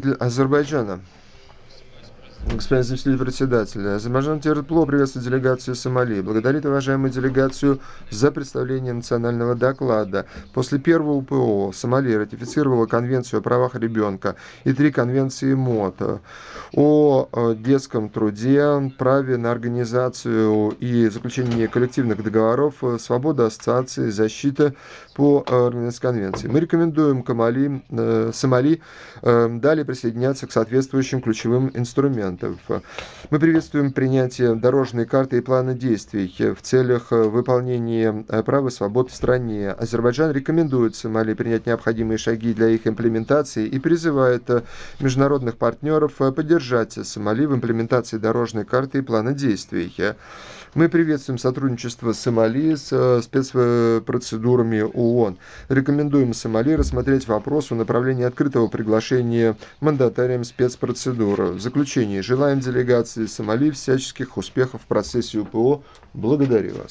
представитель Азербайджана. Господин заместитель председателя, Азербайджан тепло приветствует делегацию Сомали. Благодарит уважаемую делегацию за представление национального доклада. После первого ПО Сомали ратифицировала Конвенцию о правах ребенка и 3 конвенции МОТ о детском труде, праве на организацию и заключение коллективных договоров, свобода ассоциации, защита по Организации конвенции. Мы рекомендуем Сомали далее присоединяться к соответствующим ключевым инструментам. Мы приветствуем принятие дорожной карты и плана действий в целях выполнения прав и свобод в стране. Азербайджан рекомендует Сомали принять необходимые шаги для их имплементации и призывает международных партнеров поддержать Сомали в имплементации дорожной карты и плана действий. Мы приветствуем сотрудничество Сомали с спецпроцедурами ООН. Рекомендуем Сомали рассмотреть вопрос о направлении открытого приглашения мандатариям спецпроцедур. В заключение желаем делегации Сомали всяческих успехов в процессе УПО. Благодарю вас.